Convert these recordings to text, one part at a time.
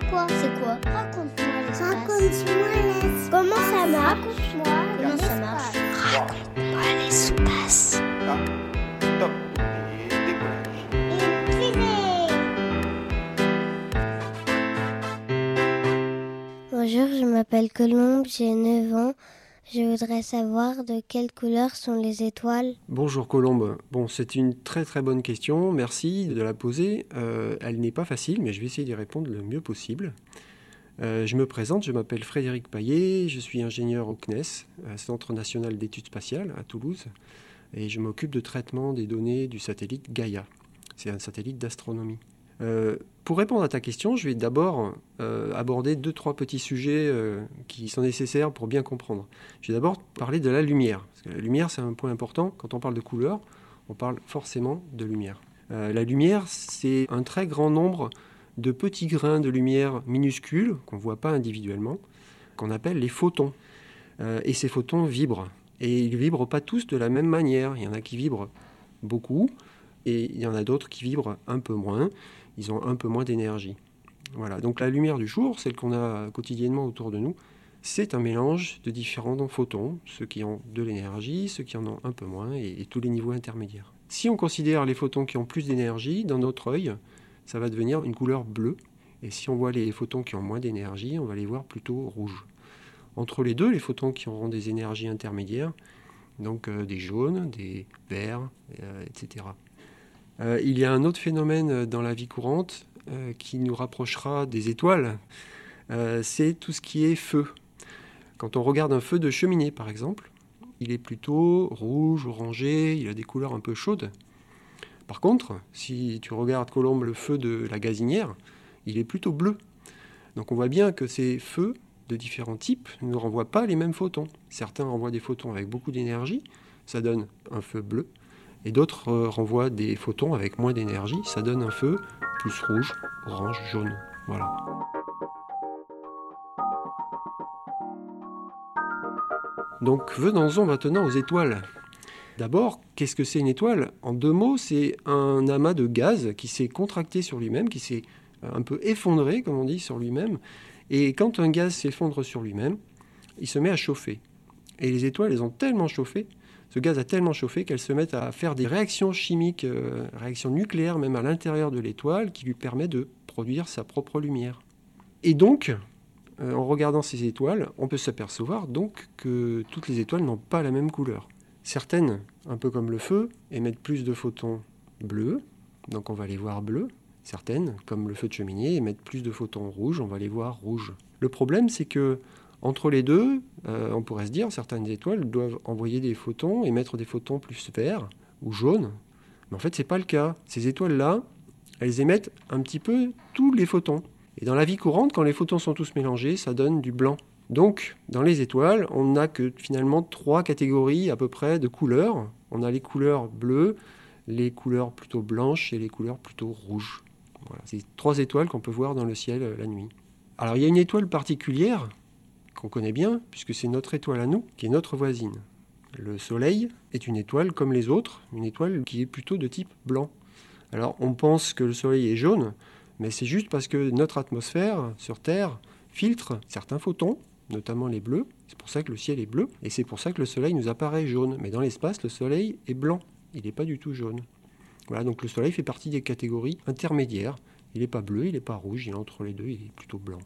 quoi? C'est quoi? Raconte-moi l'espace. Raconte-moi l'espace. Comment ça marche? Raconte-moi. Comment ça marche? Raconte-moi l'espace. Top. Et décollage. Bonjour, je m'appelle Colombe, j'ai 9 ans. Je voudrais savoir de quelle couleur sont les étoiles. Bonjour Colombe. Bon, c'est une très très bonne question. Merci de la poser. Elle n'est pas facile, mais je vais essayer d'y répondre le mieux possible. Je me présente, je m'appelle Frédéric Paillet, je suis ingénieur au CNES, Centre national d'études spatiales à Toulouse, et je m'occupe de traitement des données du satellite Gaïa. C'est un satellite d'astronomie. Pour répondre à ta question, je vais d'abord aborder 2-3 petits sujets qui sont nécessaires pour bien comprendre. Je vais d'abord parler de la lumière, parce que la lumière c'est un point important. Quand on parle de couleur, on parle forcément de lumière. La lumière, c'est un très grand nombre de petits grains de lumière minuscules, qu'on ne voit pas individuellement, qu'on appelle les photons. Et ces photons vibrent. Et ils ne vibrent pas tous de la même manière. Il y en a qui vibrent beaucoup, et il y en a d'autres qui vibrent un peu moins. Ils ont un peu moins d'énergie. Voilà. Donc la lumière du jour, celle qu'on a quotidiennement autour de nous, c'est un mélange de différents photons, ceux qui ont de l'énergie, ceux qui en ont un peu moins, et tous les niveaux intermédiaires. Si on considère les photons qui ont plus d'énergie, dans notre œil, ça va devenir une couleur bleue. Et si on voit les photons qui ont moins d'énergie, on va les voir plutôt rouges. Entre les deux, les photons qui auront des énergies intermédiaires, donc des jaunes, des verts, etc. Il y a un autre phénomène dans la vie courante qui nous rapprochera des étoiles, c'est tout ce qui est feu. Quand on regarde un feu de cheminée, par exemple, il est plutôt rouge, orangé, il a des couleurs un peu chaudes. Par contre, si tu regardes, Colombe, le feu de la gazinière, il est plutôt bleu. Donc on voit bien que ces feux de différents types ne renvoient pas les mêmes photons. Certains renvoient des photons avec beaucoup d'énergie, ça donne un feu bleu. Et d'autres renvoient des photons avec moins d'énergie, ça donne un feu plus rouge, orange, jaune. Voilà. Donc venons-en maintenant aux étoiles. D'abord, qu'est-ce que c'est une étoile? En 2 mots, c'est un amas de gaz qui s'est contracté sur lui-même, qui s'est un peu effondré, comme on dit, sur lui-même. Et quand un gaz s'effondre sur lui-même, il se met à chauffer. Et les étoiles, elles ont tellement chauffé, ce gaz a tellement chauffé qu'elles se mettent à faire des réactions chimiques, réactions nucléaires même à l'intérieur de l'étoile, qui lui permet de produire sa propre lumière. Et donc, en regardant ces étoiles, on peut s'apercevoir donc que toutes les étoiles n'ont pas la même couleur. Certaines, un peu comme le feu, émettent plus de photons bleus, donc on va les voir bleus. Certaines, comme le feu de cheminée, émettent plus de photons rouges, on va les voir rouges. Le problème, c'est que entre les deux, on pourrait se dire certaines étoiles doivent envoyer des photons, émettre des photons plus verts ou jaunes. Mais en fait, ce n'est pas le cas. Ces étoiles-là, elles émettent un petit peu tous les photons. Et dans la vie courante, quand les photons sont tous mélangés, ça donne du blanc. Donc, dans les étoiles, on n'a que finalement 3 catégories à peu près de couleurs. On a les couleurs bleues, les couleurs plutôt blanches et les couleurs plutôt rouges. Voilà, c'est 3 étoiles qu'on peut voir dans le ciel la nuit. Alors, il y a une étoile particulière qu'on connaît bien, puisque c'est notre étoile à nous, qui est notre voisine. Le Soleil est une étoile comme les autres, une étoile qui est plutôt de type blanc. Alors, on pense que le Soleil est jaune, mais c'est juste parce que notre atmosphère sur Terre filtre certains photons, notamment les bleus. C'est pour ça que le ciel est bleu, et c'est pour ça que le Soleil nous apparaît jaune. Mais dans l'espace, le Soleil est blanc, il n'est pas du tout jaune. Voilà, donc le Soleil fait partie des catégories intermédiaires. Il n'est pas bleu, il n'est pas rouge, il est entre les deux, il est plutôt blanc.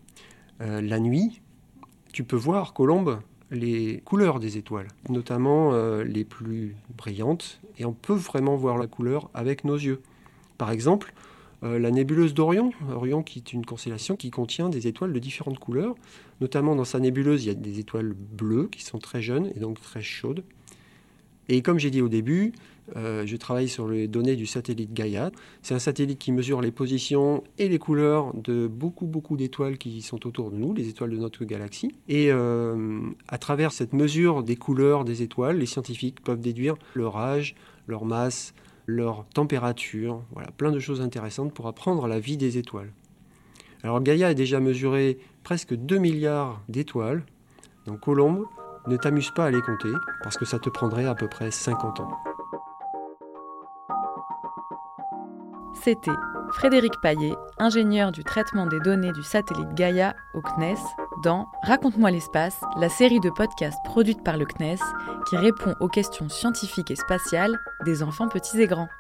La nuit, tu peux voir, Colombe, les couleurs des étoiles, notamment les plus brillantes, et on peut vraiment voir la couleur avec nos yeux. Par exemple, la nébuleuse d'Orion, Orion qui est une constellation qui contient des étoiles de différentes couleurs, notamment dans sa nébuleuse, il y a des étoiles bleues qui sont très jeunes et donc très chaudes. Et comme j'ai dit au début, je travaille sur les données du satellite Gaïa. C'est un satellite qui mesure les positions et les couleurs de beaucoup d'étoiles qui sont autour de nous, les étoiles de notre galaxie. Et à travers cette mesure des couleurs des étoiles, les scientifiques peuvent déduire leur âge, leur masse, leur température, voilà, plein de choses intéressantes pour apprendre la vie des étoiles. Alors Gaïa a déjà mesuré presque 2 milliards d'étoiles. Donc Colombe, ne t'amuse pas à les compter, parce que ça te prendrait à peu près 50 ans. C'était Frédéric Paillet, ingénieur du traitement des données du satellite Gaïa au CNES, dans Raconte-moi l'espace, la série de podcasts produite par le CNES qui répond aux questions scientifiques et spatiales des enfants petits et grands.